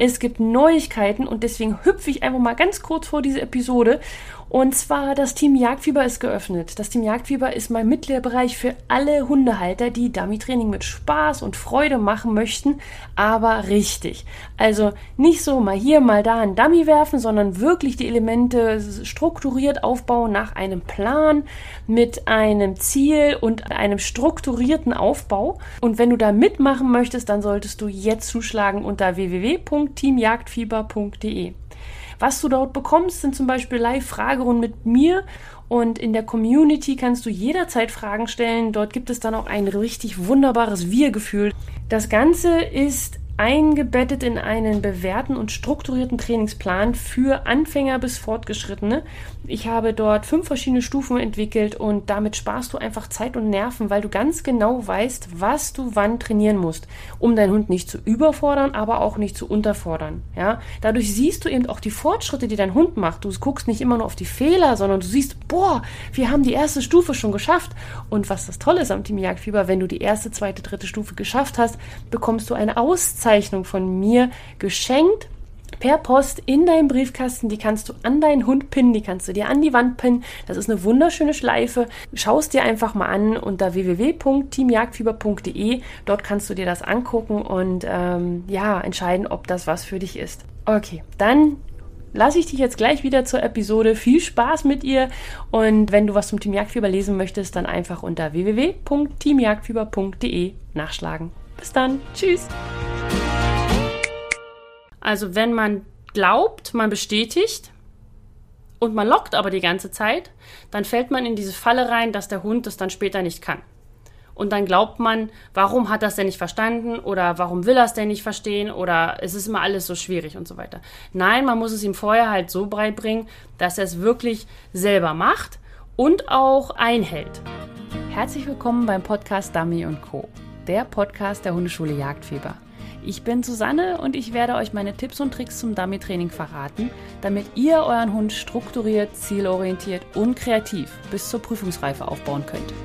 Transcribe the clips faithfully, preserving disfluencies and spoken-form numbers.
Es gibt Neuigkeiten und deswegen hüpfe ich einfach mal ganz kurz vor diese Episode. Und zwar, das Team Jagdfieber ist geöffnet. Das Team Jagdfieber ist mein Mitgliederbereich für alle Hundehalter, die Dummy-Training mit Spaß und Freude machen möchten, aber richtig. Also nicht so mal hier, mal da ein Dummy werfen, sondern wirklich die Elemente strukturiert aufbauen nach einem Plan, mit einem Ziel und einem strukturierten Aufbau. Und wenn du da mitmachen möchtest, dann solltest du jetzt zuschlagen unter w w w punkt team jagdfieber punkt d e. Was du dort bekommst, sind zum Beispiel Live-Fragerunden mit mir und in der Community kannst du jederzeit Fragen stellen. Dort gibt es dann auch ein richtig wunderbares Wir-Gefühl. Das Ganze ist eingebettet in einen bewährten und strukturierten Trainingsplan für Anfänger bis Fortgeschrittene. Ich habe dort fünf verschiedene Stufen entwickelt und damit sparst du einfach Zeit und Nerven, weil du ganz genau weißt, was du wann trainieren musst, um deinen Hund nicht zu überfordern, aber auch nicht zu unterfordern. Ja? Dadurch siehst du eben auch die Fortschritte, die dein Hund macht. Du guckst nicht immer nur auf die Fehler, sondern du siehst, boah, wir haben die erste Stufe schon geschafft. Und was das Tolle ist am Team Jagdfieber, wenn du die erste, zweite, dritte Stufe geschafft hast, bekommst du eine Auszeichnung von mir geschenkt per Post in deinem Briefkasten. Die kannst du an deinen Hund pinnen, die kannst du dir an die Wand pinnen. Das ist eine wunderschöne Schleife. Schau es dir einfach mal an unter w w w punkt team jagdfieber punkt d e. Dort kannst du dir das angucken und ähm, ja, entscheiden, ob das was für dich ist. Okay, dann lasse ich dich jetzt gleich wieder zur Episode. Viel Spaß mit ihr und wenn du was zum Team Jagdfieber lesen möchtest, dann einfach unter w w w punkt team jagdfieber punkt d e nachschlagen. Bis dann. Tschüss. Also wenn man glaubt, man bestätigt und man lockt aber die ganze Zeit, dann fällt man in diese Falle rein, dass der Hund das dann später nicht kann. Und dann glaubt man, warum hat er es denn nicht verstanden oder warum will er es denn nicht verstehen oder es ist immer alles so schwierig und so weiter. Nein, man muss es ihm vorher halt so beibringen, dass er es wirklich selber macht und auch einhält. Herzlich willkommen beim Podcast Dummy und Co., der Podcast der Hundeschule Jagdfieber. Ich bin Susanne und ich werde euch meine Tipps und Tricks zum Dummy-Training verraten, damit ihr euren Hund strukturiert, zielorientiert und kreativ bis zur Prüfungsreife aufbauen könnt.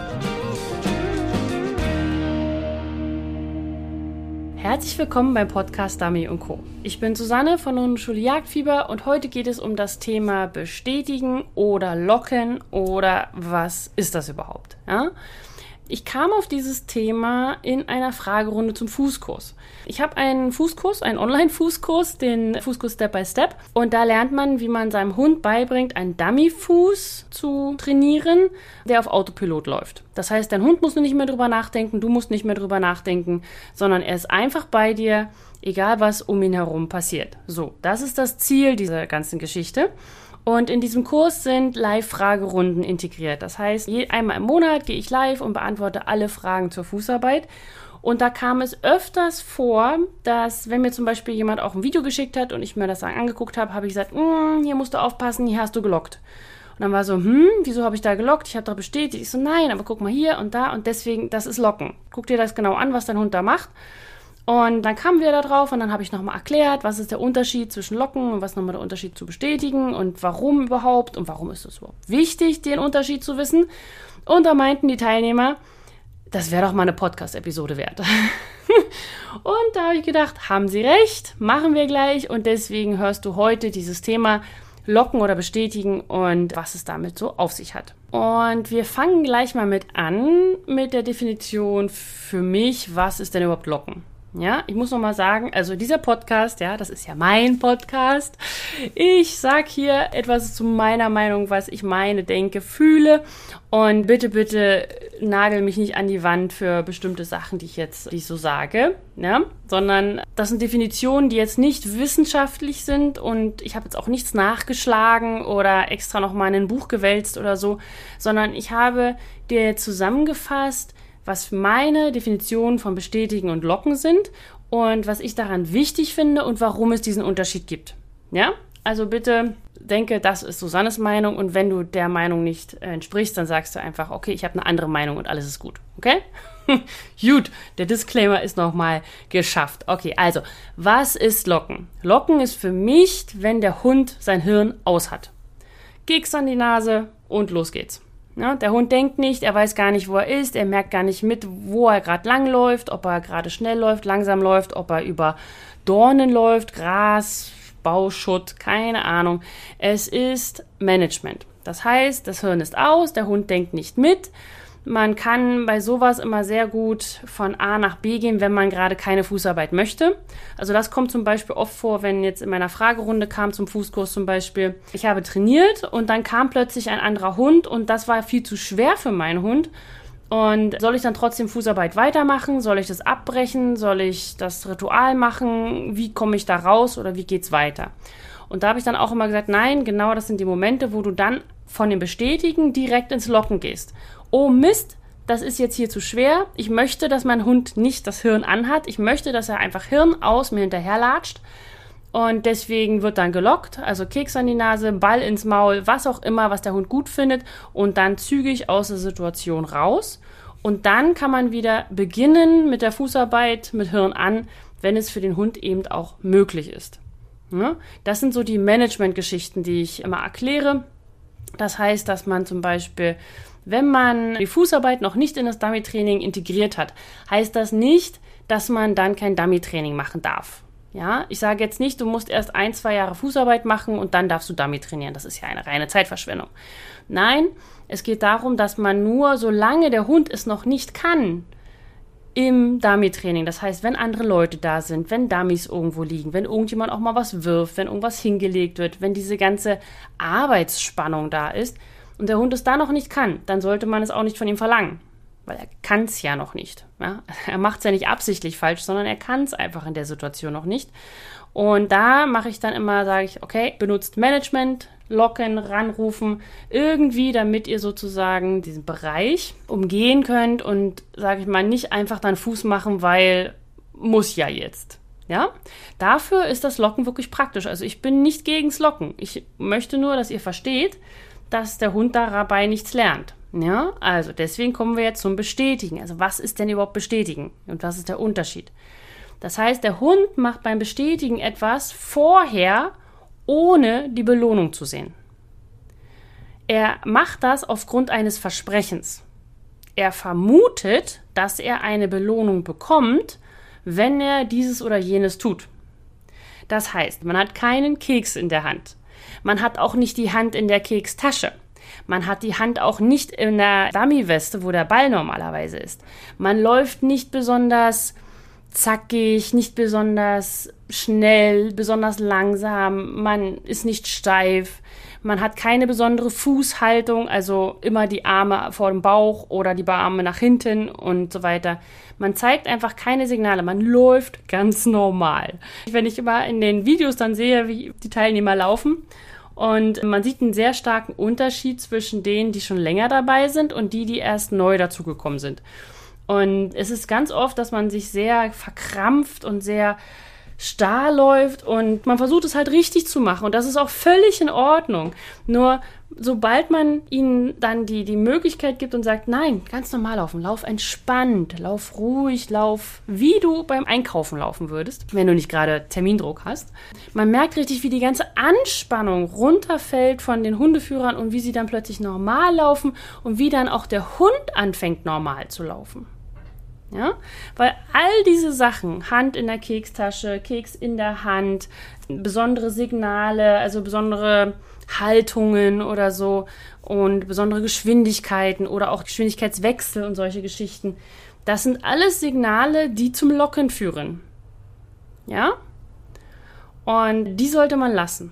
Herzlich willkommen beim Podcast Dummy und Co. Ich bin Susanne von der Hundeschule Jagdfieber und heute geht es um das Thema Bestätigen oder Locken oder was ist das überhaupt? Ja? Ich kam auf dieses Thema in einer Fragerunde zum Fußkurs. Ich habe einen Fußkurs, einen Online-Fußkurs, den Fußkurs Step by Step. Und da lernt man, wie man seinem Hund beibringt, einen Dummy-Fuß zu trainieren, der auf Autopilot läuft. Das heißt, dein Hund muss nicht mehr drüber nachdenken, du musst nicht mehr drüber nachdenken, sondern er ist einfach bei dir, egal was um ihn herum passiert. So, das ist das Ziel dieser ganzen Geschichte. Und in diesem Kurs sind Live-Fragerunden integriert. Das heißt, einmal im Monat gehe ich live und beantworte alle Fragen zur Fußarbeit. Und da kam es öfters vor, dass, wenn mir zum Beispiel jemand auch ein Video geschickt hat und ich mir das dann angeguckt habe, habe ich gesagt, hier musst du aufpassen, hier hast du gelockt. Und dann war so, hm, wieso habe ich da gelockt? Ich habe doch bestätigt. Ich so, nein, aber guck mal hier und da und deswegen, das ist Locken. Guck dir das genau an, was dein Hund da macht. Und dann kamen wir da drauf und dann habe ich nochmal erklärt, was ist der Unterschied zwischen Locken und was nochmal der Unterschied zu bestätigen und warum überhaupt und warum ist es überhaupt wichtig, den Unterschied zu wissen. Und da meinten die Teilnehmer, das wäre doch mal eine Podcast-Episode wert. Und da habe ich gedacht, haben sie recht, machen wir gleich und deswegen hörst du heute dieses Thema Locken oder bestätigen und was es damit so auf sich hat. Und wir fangen gleich mal mit an, mit der Definition für mich, was ist denn überhaupt Locken? Ja, ich muss noch mal sagen, also dieser Podcast, ja, das ist ja mein Podcast. Ich sag hier etwas zu meiner Meinung, was ich meine, denke, fühle und bitte, bitte nagel mich nicht an die Wand für bestimmte Sachen, die ich jetzt die ich so sage, ja, sondern das sind Definitionen, die jetzt nicht wissenschaftlich sind und ich habe jetzt auch nichts nachgeschlagen oder extra noch mal in ein Buch gewälzt oder so, sondern ich habe dir zusammengefasst, was meine Definitionen von Bestätigen und Locken sind und was ich daran wichtig finde und warum es diesen Unterschied gibt. Ja, also bitte denke, das ist Susannes Meinung und wenn du der Meinung nicht entsprichst, dann sagst du einfach, okay, ich habe eine andere Meinung und alles ist gut, okay? Gut, der Disclaimer ist nochmal geschafft. Okay, also, was ist Locken? Locken ist für mich, wenn der Hund sein Hirn aus hat. Keks an die Nase und los geht's. Ja, der Hund denkt nicht, er weiß gar nicht, wo er ist, er merkt gar nicht mit, wo er gerade lang läuft, ob er gerade schnell läuft, langsam läuft, ob er über Dornen läuft, Gras, Bauschutt, keine Ahnung. Es ist Management. Das heißt, das Hirn ist aus, der Hund denkt nicht mit. Man kann bei sowas immer sehr gut von A nach B gehen, wenn man gerade keine Fußarbeit möchte. Also das kommt zum Beispiel oft vor, wenn jetzt in meiner Fragerunde kam zum Fußkurs zum Beispiel, ich habe trainiert und dann kam plötzlich ein anderer Hund und das war viel zu schwer für meinen Hund. Und soll ich dann trotzdem Fußarbeit weitermachen? Soll ich das abbrechen? Soll ich das Ritual machen? Wie komme ich da raus oder wie geht's weiter? Und da habe ich dann auch immer gesagt, nein, genau das sind die Momente, wo du dann von dem Bestätigen direkt ins Locken gehst. Oh Mist, das ist jetzt hier zu schwer. Ich möchte, dass mein Hund nicht das Hirn anhat. Ich möchte, dass er einfach Hirn aus mir hinterherlatscht. Und deswegen wird dann gelockt, also Keks an die Nase, Ball ins Maul, was auch immer, was der Hund gut findet. Und dann zügig aus der Situation raus. Und dann kann man wieder beginnen mit der Fußarbeit, mit Hirn an, wenn es für den Hund eben auch möglich ist. Ja, das sind so die Management-Geschichten, die ich immer erkläre. Das heißt, dass man zum Beispiel, wenn man die Fußarbeit noch nicht in das Dummy-Training integriert hat, heißt das nicht, dass man dann kein Dummy-Training machen darf. Ja, ich sage jetzt nicht, du musst erst ein, zwei Jahre Fußarbeit machen und dann darfst du Dummy trainieren. Das ist ja eine reine Zeitverschwendung. Nein, es geht darum, dass man nur, solange der Hund es noch nicht kann, im Dummy-Training, das heißt, wenn andere Leute da sind, wenn Dummies irgendwo liegen, wenn irgendjemand auch mal was wirft, wenn irgendwas hingelegt wird, wenn diese ganze Arbeitsspannung da ist und der Hund es da noch nicht kann, dann sollte man es auch nicht von ihm verlangen, weil er kann es ja noch nicht. Ja? Er macht es ja nicht absichtlich falsch, sondern er kann es einfach in der Situation noch nicht. Und da mache ich dann immer, sage ich, okay, benutzt Management, locken, ranrufen, irgendwie, damit ihr sozusagen diesen Bereich umgehen könnt und, sage ich mal, nicht einfach dann Fuß machen, weil muss ja jetzt. Ja, dafür ist das Locken wirklich praktisch. Also ich bin nicht gegens Locken. Ich möchte nur, dass ihr versteht, dass der Hund dabei nichts lernt. Ja, also deswegen kommen wir jetzt zum Bestätigen. Also was ist denn überhaupt Bestätigen und was ist der Unterschied? Das heißt, der Hund macht beim Bestätigen etwas vorher, ohne die Belohnung zu sehen. Er macht das aufgrund eines Versprechens. Er vermutet, dass er eine Belohnung bekommt, wenn er dieses oder jenes tut. Das heißt, man hat keinen Keks in der Hand. Man hat auch nicht die Hand in der Kekstasche. Man hat die Hand auch nicht in der Dummy-Weste, wo der Ball normalerweise ist. Man läuft nicht besonders zackig, nicht besonders schnell, besonders langsam, man ist nicht steif, man hat keine besondere Fußhaltung, also immer die Arme vor dem Bauch oder die Arme nach hinten und so weiter. Man zeigt einfach keine Signale, man läuft ganz normal. Wenn ich immer in den Videos dann sehe, wie die Teilnehmer laufen, und man sieht einen sehr starken Unterschied zwischen denen, die schon länger dabei sind und die, die erst neu dazugekommen sind. Und es ist ganz oft, dass man sich sehr verkrampft und sehr starr läuft und man versucht es halt richtig zu machen und das ist auch völlig in Ordnung. Nur sobald man ihnen dann die, die Möglichkeit gibt und sagt, nein, ganz normal laufen, lauf entspannt, lauf ruhig, lauf wie du beim Einkaufen laufen würdest, wenn du nicht gerade Termindruck hast. Man merkt richtig, wie die ganze Anspannung runterfällt von den Hundeführern und wie sie dann plötzlich normal laufen und wie dann auch der Hund anfängt normal zu laufen. Ja, weil all diese Sachen, Hand in der Kekstasche, Keks in der Hand, besondere Signale, also besondere Haltungen oder so und besondere Geschwindigkeiten oder auch Geschwindigkeitswechsel und solche Geschichten, das sind alles Signale, die zum Locken führen. Ja? Und die sollte man lassen.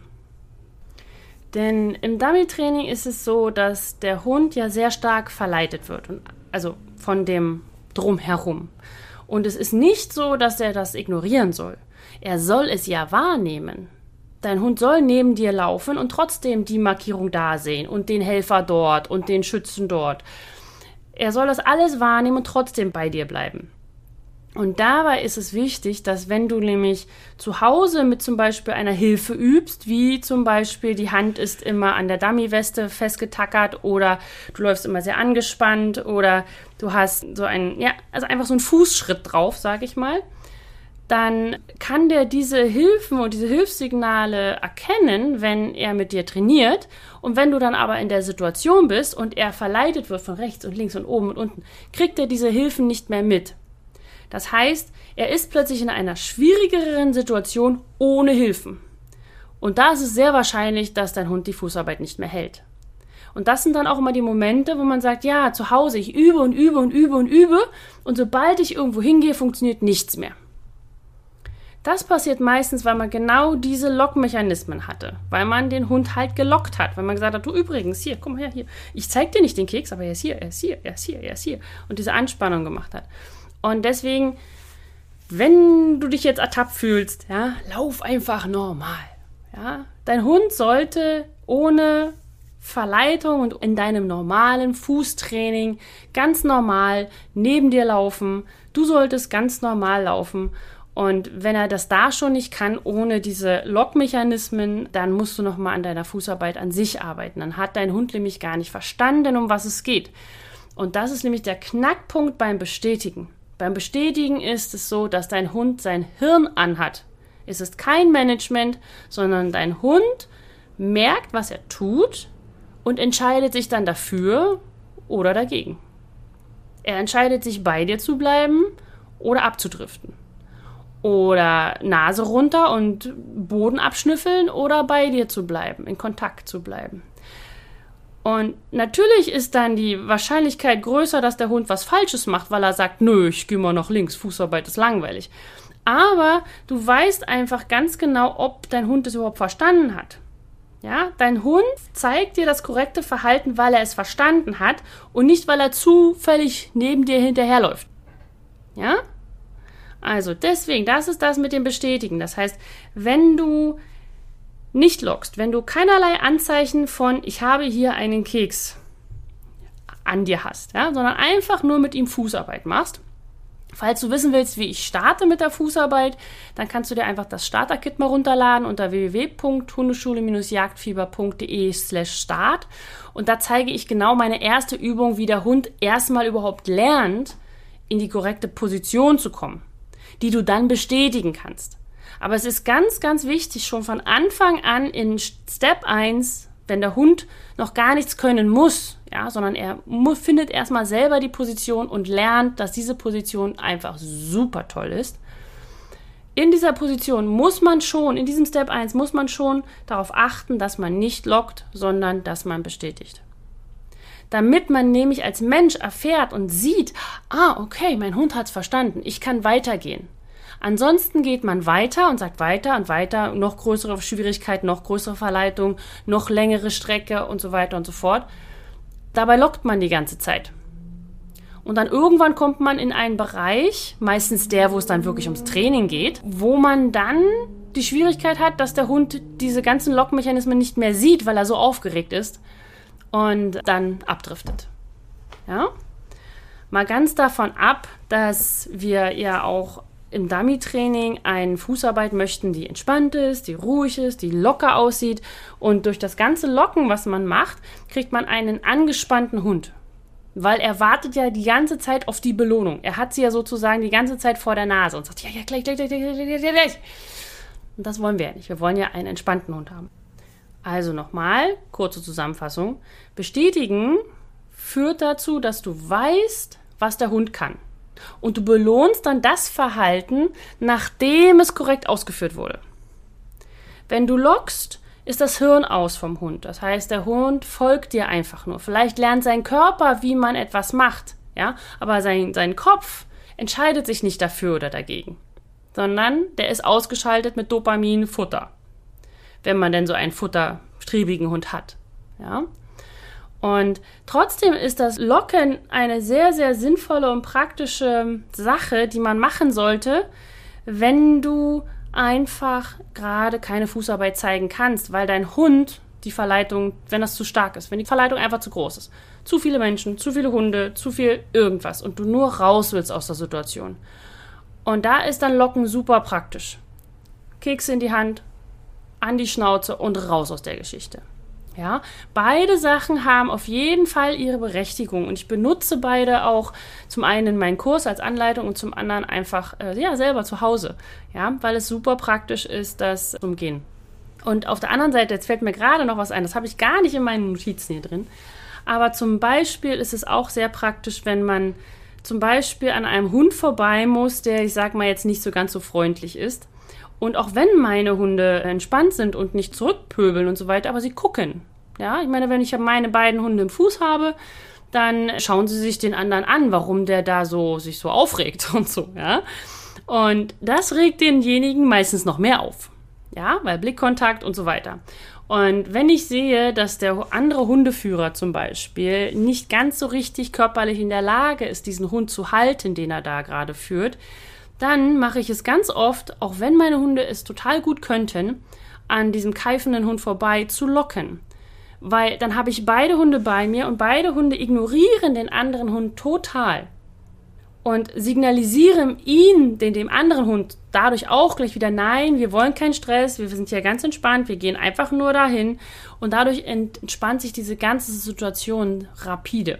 Denn im Dummy-Training ist es so, dass der Hund ja sehr stark verleitet wird, und also von dem Drumherum. Und es ist nicht so, dass er das ignorieren soll. Er soll es ja wahrnehmen. Dein Hund soll neben dir laufen und trotzdem die Markierung da sehen und den Helfer dort und den Schützen dort. Er soll das alles wahrnehmen und trotzdem bei dir bleiben. Und dabei ist es wichtig, dass wenn du nämlich zu Hause mit zum Beispiel einer Hilfe übst, wie zum Beispiel die Hand ist immer an der Dummy-Weste festgetackert oder du läufst immer sehr angespannt oder du hast so einen, ja, also einfach so einen Fußschritt drauf, sag ich mal, dann kann der diese Hilfen und diese Hilfssignale erkennen, wenn er mit dir trainiert. Und wenn du dann aber in der Situation bist und er verleitet wird von rechts und links und oben und unten, kriegt er diese Hilfen nicht mehr mit. Das heißt, er ist plötzlich in einer schwierigeren Situation ohne Hilfen. Und da ist es sehr wahrscheinlich, dass dein Hund die Fußarbeit nicht mehr hält. Und das sind dann auch immer die Momente, wo man sagt, ja, zu Hause, ich übe und übe und übe und übe. Und sobald ich irgendwo hingehe, funktioniert nichts mehr. Das passiert meistens, weil man genau diese Lockmechanismen hatte, weil man den Hund halt gelockt hat, weil man gesagt hat, du übrigens, hier, komm mal her, hier, ich zeig dir nicht den Keks, aber er ist hier, er ist hier, er ist hier, er ist hier und diese Anspannung gemacht hat. Und deswegen, wenn du dich jetzt ertappt fühlst, ja, lauf einfach normal. Ja? Dein Hund sollte ohne Verleitung und in deinem normalen Fußtraining ganz normal neben dir laufen. Du solltest ganz normal laufen. Und wenn er das da schon nicht kann, ohne diese Lockmechanismen, dann musst du nochmal an deiner Fußarbeit an sich arbeiten. Dann hat dein Hund nämlich gar nicht verstanden, um was es geht. Und das ist nämlich der Knackpunkt beim Bestätigen. Beim Bestätigen ist es so, dass dein Hund sein Hirn anhat. Es ist kein Management, sondern dein Hund merkt, was er tut und entscheidet sich dann dafür oder dagegen. Er entscheidet sich, bei dir zu bleiben oder abzudriften. Oder Nase runter und Boden abschnüffeln oder bei dir zu bleiben, in Kontakt zu bleiben. Und natürlich ist dann die Wahrscheinlichkeit größer, dass der Hund was Falsches macht, weil er sagt, nö, ich gehe mal nach links, Fußarbeit ist langweilig. Aber du weißt einfach ganz genau, ob dein Hund es überhaupt verstanden hat. Ja, dein Hund zeigt dir das korrekte Verhalten, weil er es verstanden hat und nicht, weil er zufällig neben dir hinterherläuft. Ja? Also deswegen, das ist das mit dem Bestätigen. Das heißt, wenn du nicht lockst, wenn du keinerlei Anzeichen von ich habe hier einen Keks an dir hast, ja, sondern einfach nur mit ihm Fußarbeit machst. Falls du wissen willst, wie ich starte mit der Fußarbeit, dann kannst du dir einfach das Starter-Kit mal runterladen unter w w w punkt hundeschule Bindestrich jagdfieber punkt d e slash start und da zeige ich genau meine erste Übung, wie der Hund erstmal überhaupt lernt, in die korrekte Position zu kommen, die du dann bestätigen kannst. Aber es ist ganz, ganz wichtig, schon von Anfang an in Step eins, wenn der Hund noch gar nichts können muss, ja, sondern er mu- findet erstmal selber die Position und lernt, dass diese Position einfach super toll ist. In dieser Position muss man schon, in diesem Step eins muss man schon darauf achten, dass man nicht lockt, sondern dass man bestätigt. Damit man nämlich als Mensch erfährt und sieht, ah, okay, mein Hund hat's verstanden, ich kann weitergehen. Ansonsten geht man weiter und sagt weiter und weiter, noch größere Schwierigkeit, noch größere Verleitung, noch längere Strecke und so weiter und so fort. Dabei lockt man die ganze Zeit. Und dann irgendwann kommt man in einen Bereich, meistens der, wo es dann wirklich ums Training geht, wo man dann die Schwierigkeit hat, dass der Hund diese ganzen Lockmechanismen nicht mehr sieht, weil er so aufgeregt ist und dann abdriftet. Ja? Mal ganz davon ab, dass wir ja auch im Dummy-Training eine Fußarbeit möchten, die entspannt ist, die ruhig ist, die locker aussieht. Und durch das ganze Locken, was man macht, kriegt man einen angespannten Hund. Weil er wartet ja die ganze Zeit auf die Belohnung. Er hat sie ja sozusagen die ganze Zeit vor der Nase und sagt, ja, ja, gleich, gleich, gleich, gleich, gleich, gleich. Und das wollen wir ja nicht. Wir wollen ja einen entspannten Hund haben. Also nochmal, kurze Zusammenfassung. Bestätigen führt dazu, dass du weißt, was der Hund kann. Und du belohnst dann das Verhalten, nachdem es korrekt ausgeführt wurde. Wenn du lockst, ist das Hirn aus vom Hund. Das heißt, der Hund folgt dir einfach nur. Vielleicht lernt sein Körper, wie man etwas macht, ja, aber sein, sein Kopf entscheidet sich nicht dafür oder dagegen, sondern der ist ausgeschaltet mit Dopamin, Futter, wenn man denn so einen futterstriebigen Hund hat, ja. Und trotzdem ist das Locken eine sehr, sehr sinnvolle und praktische Sache, die man machen sollte, wenn du einfach gerade keine Fußarbeit zeigen kannst, weil dein Hund die Verleitung, wenn das zu stark ist, wenn die Verleitung einfach zu groß ist, zu viele Menschen, zu viele Hunde, zu viel irgendwas und du nur raus willst aus der Situation. Und da ist dann Locken super praktisch. Keks in die Hand, an die Schnauze und raus aus der Geschichte. Ja, beide Sachen haben auf jeden Fall ihre Berechtigung und ich benutze beide auch zum einen in meinen Kurs als Anleitung und zum anderen einfach äh, ja, selber zu Hause, ja, weil es super praktisch ist, das zu umgehen. Und auf der anderen Seite, jetzt fällt mir gerade noch was ein, das habe ich gar nicht in meinen Notizen hier drin, aber zum Beispiel ist es auch sehr praktisch, wenn man zum Beispiel an einem Hund vorbei muss, der, ich sag mal, jetzt nicht so ganz so freundlich ist. Und auch wenn meine Hunde entspannt sind und nicht zurückpöbeln und so weiter, aber sie gucken. Ja, ich meine, wenn ich meine beiden Hunde im Fuß habe, dann schauen sie sich den anderen an, warum der da so sich so aufregt und so, ja. Und das regt denjenigen meistens noch mehr auf. Ja, weil Blickkontakt und so weiter. Und wenn ich sehe, dass der andere Hundeführer zum Beispiel nicht ganz so richtig körperlich in der Lage ist, diesen Hund zu halten, den er da gerade führt, dann mache ich es ganz oft, auch wenn meine Hunde es total gut könnten, an diesem keifenden Hund vorbei zu locken. Weil dann habe ich beide Hunde bei mir und beide Hunde ignorieren den anderen Hund total. Und signalisieren ihn, den, dem anderen Hund, dadurch auch gleich wieder, nein, wir wollen keinen Stress, wir sind hier ganz entspannt, wir gehen einfach nur dahin. Und dadurch entspannt sich diese ganze Situation rapide.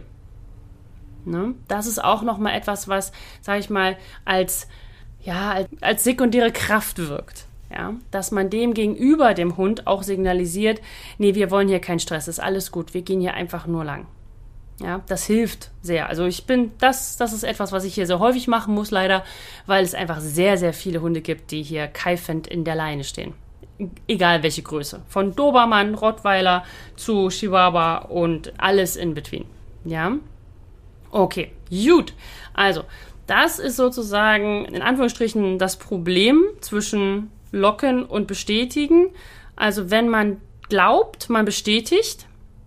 Ne? Das ist auch nochmal etwas, was, sage ich mal, als ja, als, als sekundäre Kraft wirkt. Ja, dass man dem gegenüber, dem Hund, auch signalisiert, nee, wir wollen hier keinen Stress, ist alles gut, wir gehen hier einfach nur lang. Ja, das hilft sehr. Also ich bin, das, das ist etwas, was ich hier sehr häufig machen muss, leider, weil es einfach sehr, sehr viele Hunde gibt, die hier keifend in der Leine stehen. Egal welche Größe. Von Dobermann, Rottweiler zu Chihuahua und alles in between. Ja, okay, gut. Also, das ist sozusagen in Anführungsstrichen das Problem zwischen Locken und Bestätigen. Also wenn man glaubt, man bestätigt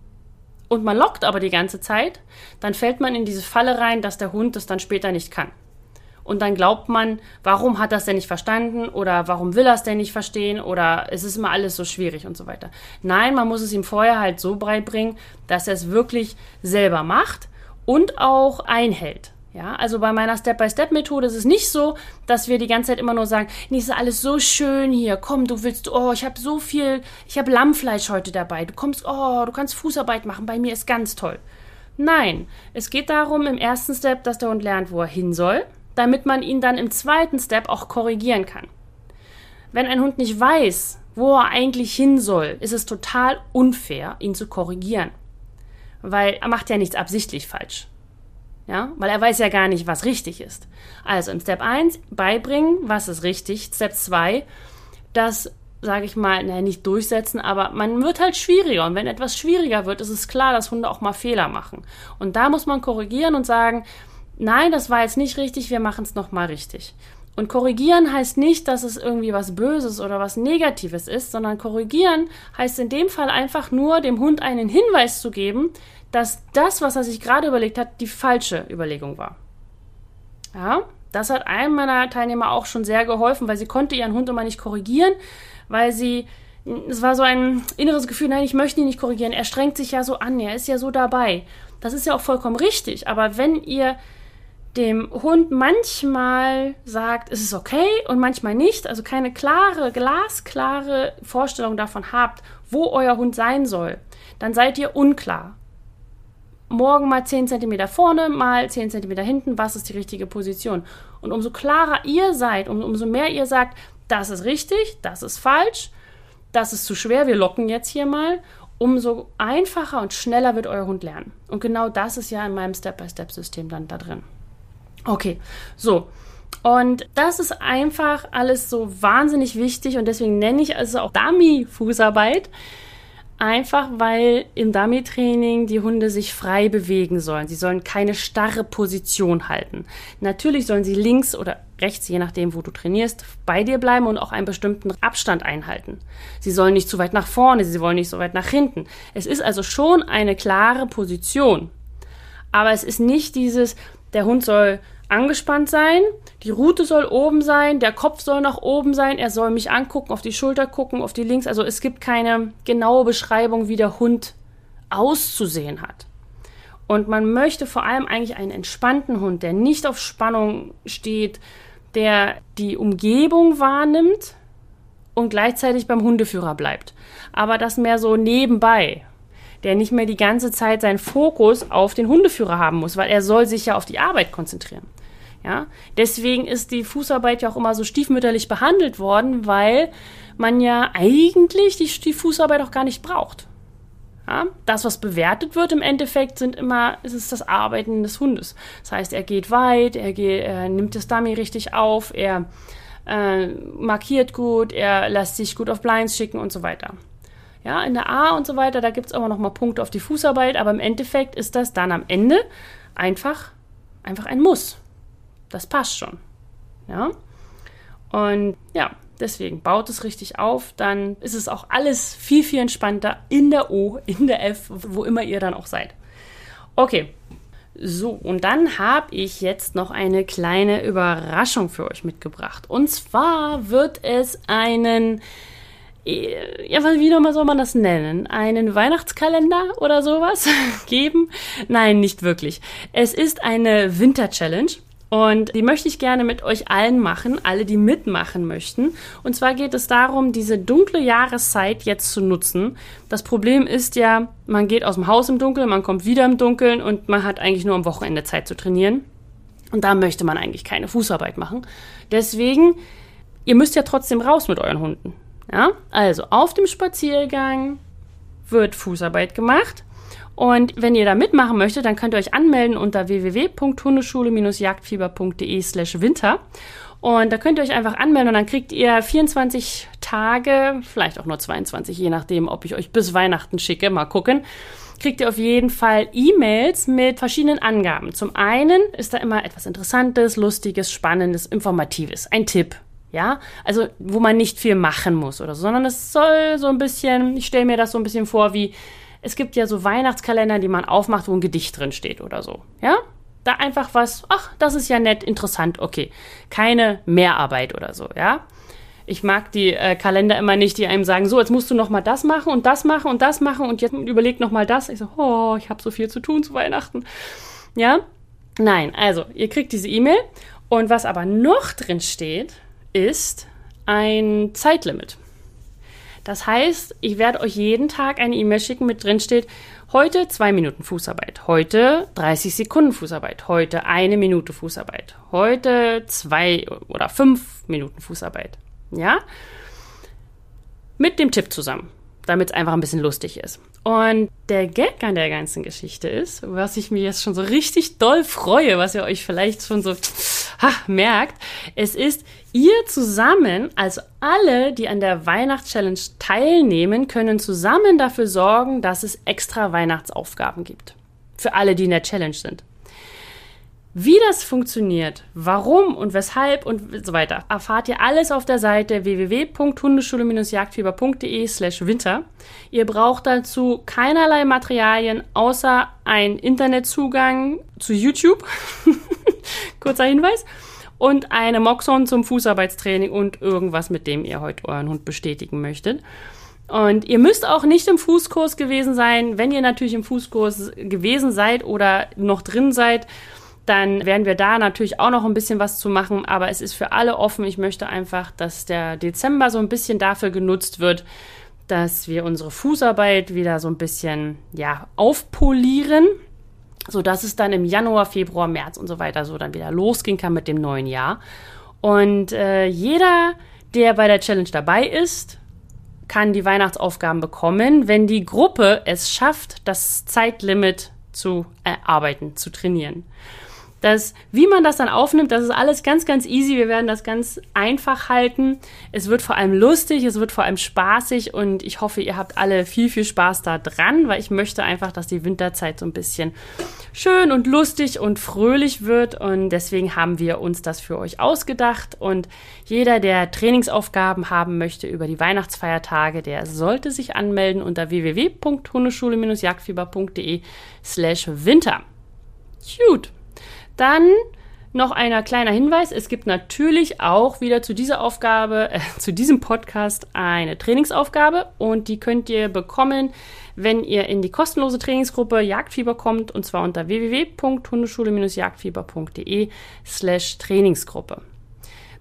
und man lockt aber die ganze Zeit, dann fällt man in diese Falle rein, dass der Hund das dann später nicht kann. Und dann glaubt man, warum hat er es denn nicht verstanden oder warum will er es denn nicht verstehen oder es ist immer alles so schwierig und so weiter. Nein, man muss es ihm vorher halt so beibringen, dass er es wirklich selber macht und auch einhält. Ja, also bei meiner Step-by-Step-Methode ist es nicht so, dass wir die ganze Zeit immer nur sagen, nee, es ist alles so schön hier, komm, du willst, oh, ich habe so viel, ich habe Lammfleisch heute dabei, du kommst, oh, du kannst Fußarbeit machen, bei mir ist ganz toll. Nein, es geht darum im ersten Step, dass der Hund lernt, wo er hin soll, damit man ihn dann im zweiten Step auch korrigieren kann. Wenn ein Hund nicht weiß, wo er eigentlich hin soll, ist es total unfair, ihn zu korrigieren, weil er macht ja nichts absichtlich falsch. Ja, weil er weiß ja gar nicht, was richtig ist. Also im Step eins beibringen, was ist richtig. Step zwei, das, sage ich mal, naja, nicht durchsetzen, aber man wird halt schwieriger. Und wenn etwas schwieriger wird, ist es klar, dass Hunde auch mal Fehler machen. Und da muss man korrigieren und sagen, nein, das war jetzt nicht richtig, wir machen es nochmal richtig. Und korrigieren heißt nicht, dass es irgendwie was Böses oder was Negatives ist, sondern korrigieren heißt in dem Fall einfach nur, dem Hund einen Hinweis zu geben, dass das, was er sich gerade überlegt hat, die falsche Überlegung war. Ja, das hat einem meiner Teilnehmer auch schon sehr geholfen, weil sie konnte ihren Hund immer nicht korrigieren, weil sie, es war so ein inneres Gefühl, nein, ich möchte ihn nicht korrigieren, er strengt sich ja so an, er ist ja so dabei. Das ist ja auch vollkommen richtig, aber wenn ihr dem Hund manchmal sagt, es ist okay und manchmal nicht, also keine klare, glasklare Vorstellung davon habt, wo euer Hund sein soll, dann seid ihr unklar. Morgen mal zehn Zentimeter vorne, mal zehn Zentimeter hinten, was ist die richtige Position? Und umso klarer ihr seid, um, umso mehr ihr sagt, das ist richtig, das ist falsch, das ist zu schwer, wir locken jetzt hier mal, umso einfacher und schneller wird euer Hund lernen. Und genau das ist ja in meinem Step-by-Step-System dann da drin. Okay, so. Und das ist einfach alles so wahnsinnig wichtig und deswegen nenne ich es auch Dummy-Fußarbeit. Einfach weil im Dummy-Training die Hunde sich frei bewegen sollen. Sie sollen keine starre Position halten. Natürlich sollen sie links oder rechts, je nachdem, wo du trainierst, bei dir bleiben und auch einen bestimmten Abstand einhalten. Sie sollen nicht zu weit nach vorne, sie wollen nicht so weit nach hinten. Es ist also schon eine klare Position. Aber es ist nicht dieses, der Hund soll angespannt sein, die Rute soll oben sein, der Kopf soll nach oben sein, er soll mich angucken, auf die Schulter gucken, auf die links. Also es gibt keine genaue Beschreibung, wie der Hund auszusehen hat. Und man möchte vor allem eigentlich einen entspannten Hund, der nicht auf Spannung steht, der die Umgebung wahrnimmt und gleichzeitig beim Hundeführer bleibt. Aber das mehr so nebenbei. der nicht mehr die ganze Zeit seinen Fokus auf den Hundeführer haben muss, weil er soll sich ja auf die Arbeit konzentrieren. Ja? Deswegen ist die Fußarbeit ja auch immer so stiefmütterlich behandelt worden, weil man ja eigentlich die, die Fußarbeit auch gar nicht braucht. Ja? Das, was bewertet wird im Endeffekt, sind immer, ist es das Arbeiten des Hundes. Das heißt, er geht weit, er, geht, er nimmt das Dummy richtig auf, er äh, markiert gut, er lässt sich gut auf Blinds schicken und so weiter. Ja, in der A und so weiter, da gibt es immer noch mal Punkte auf die Fußarbeit, aber im Endeffekt ist das dann am Ende einfach, einfach ein Muss. Das passt schon. Ja? Und ja, deswegen baut es richtig auf, dann ist es auch alles viel, viel entspannter in der O, in der F, wo immer ihr dann auch seid. Okay, so, und dann habe ich jetzt noch eine kleine Überraschung für euch mitgebracht. Und zwar wird es einen, ja, wie nochmal soll man das nennen? Einen Weihnachtskalender oder sowas geben? Nein, nicht wirklich. Es ist eine Winter-Challenge. Und die möchte ich gerne mit euch allen machen, alle, die mitmachen möchten. Und zwar geht es darum, diese dunkle Jahreszeit jetzt zu nutzen. Das Problem ist ja, man geht aus dem Haus im Dunkeln, man kommt wieder im Dunkeln und man hat eigentlich nur am Wochenende Zeit zu trainieren. Und da möchte man eigentlich keine Fußarbeit machen. Deswegen, ihr müsst ja trotzdem raus mit euren Hunden. Ja? Also auf dem Spaziergang wird Fußarbeit gemacht. Und wenn ihr da mitmachen möchtet, dann könnt ihr euch anmelden unter w w w punkt hundeschule jagdfieber punkt de slash winter. Und da könnt ihr euch einfach anmelden und dann kriegt ihr vierundzwanzig Tage, vielleicht auch nur zweiundzwanzig, je nachdem, ob ich euch bis Weihnachten schicke, mal gucken, kriegt ihr auf jeden Fall E-Mails mit verschiedenen Angaben. Zum einen ist da immer etwas Interessantes, Lustiges, Spannendes, Informatives, ein Tipp. Ja, also wo man nicht viel machen muss oder so, sondern es soll so ein bisschen, ich stelle mir das so ein bisschen vor wie, es gibt ja so Weihnachtskalender, die man aufmacht, wo ein Gedicht drin steht oder so. Ja? Da einfach was, ach, das ist ja nett, interessant, okay. Keine Mehrarbeit oder so, ja. Ich mag die äh, Kalender immer nicht, die einem sagen, so, jetzt musst du noch mal das machen und das machen und das machen und jetzt überleg noch mal das. Ich so, oh, ich habe so viel zu tun zu Weihnachten. Ja? Nein, also, ihr kriegt diese E-Mail und was aber noch drin steht, ist ein Zeitlimit. Das heißt, ich werde euch jeden Tag eine E-Mail schicken, mit drin steht, heute zwei Minuten Fußarbeit, heute dreißig Sekunden Fußarbeit, heute eine Minute Fußarbeit, heute zwei oder fünf Minuten Fußarbeit. Ja? Mit dem Tipp zusammen, damit es einfach ein bisschen lustig ist. Und der Gag an der ganzen Geschichte ist, was ich mir jetzt schon so richtig doll freue, was ihr euch vielleicht schon so ha, merkt, es ist, ihr zusammen, also alle, die an der Weihnachtschallenge teilnehmen, können zusammen dafür sorgen, dass es extra Weihnachtsaufgaben gibt. Für alle, die in der Challenge sind. Wie das funktioniert, warum und weshalb und so weiter, erfahrt ihr alles auf der Seite w w w punkt hundeschule jagdfieber punkt de slash winter. Ihr braucht dazu keinerlei Materialien außer einen Internetzugang zu YouTube, kurzer Hinweis, und eine Moxon zum Fußarbeitstraining und irgendwas, mit dem ihr heute euren Hund bestätigen möchtet. Und ihr müsst auch nicht im Fußkurs gewesen sein. Wenn ihr natürlich im Fußkurs gewesen seid oder noch drin seid, dann werden wir da natürlich auch noch ein bisschen was zu machen, aber es ist für alle offen. Ich möchte einfach, dass der Dezember so ein bisschen dafür genutzt wird, dass wir unsere Fußarbeit wieder so ein bisschen, ja, aufpolieren, sodass es dann im Januar, Februar, März und so weiter so dann wieder losgehen kann mit dem neuen Jahr. Und äh, jeder, der bei der Challenge dabei ist, kann die Weihnachtsaufgaben bekommen, wenn die Gruppe es schafft, das Zeitlimit zu erarbeiten, zu trainieren. Das, wie man das dann aufnimmt, das ist alles ganz, ganz easy. Wir werden das ganz einfach halten. Es wird vor allem lustig, es wird vor allem spaßig und ich hoffe, ihr habt alle viel, viel Spaß da dran, weil ich möchte einfach, dass die Winterzeit so ein bisschen schön und lustig und fröhlich wird und deswegen haben wir uns das für euch ausgedacht und jeder, der Trainingsaufgaben haben möchte über die Weihnachtsfeiertage, der sollte sich anmelden unter w w w punkt hundeschule jagdfieber punkt de slash winter. Gut. Dann noch ein kleiner Hinweis, es gibt natürlich auch wieder zu dieser Aufgabe, äh, zu diesem Podcast eine Trainingsaufgabe und die könnt ihr bekommen, wenn ihr in die kostenlose Trainingsgruppe Jagdfieber kommt und zwar unter w w w punkt hundeschule jagdfieber punkt de slash Trainingsgruppe.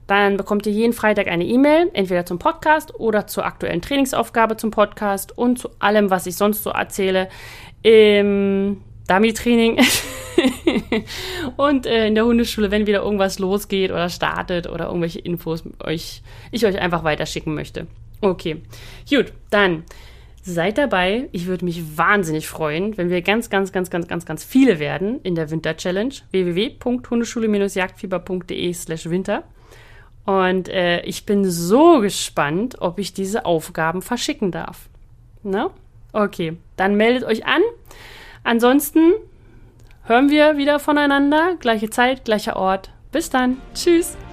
dann bekommt ihr jeden Freitag eine E-Mail, entweder zum Podcast oder zur aktuellen Trainingsaufgabe zum Podcast und zu allem, was ich sonst so erzähle im Dummy-Training und äh, in der Hundeschule, wenn wieder irgendwas losgeht oder startet oder irgendwelche Infos euch, ich euch einfach weiterschicken möchte. Okay, gut, dann seid dabei. Ich würde mich wahnsinnig freuen, wenn wir ganz, ganz, ganz, ganz, ganz, ganz viele werden in der Winter-Challenge. w w w punkt hundeschule jagdfieber punkt d e slash winter. Und äh, ich bin so gespannt, ob ich diese Aufgaben verschicken darf. Na? Okay, dann meldet euch an. Ansonsten hören wir wieder voneinander. Gleiche Zeit, gleicher Ort. Bis dann. Tschüss.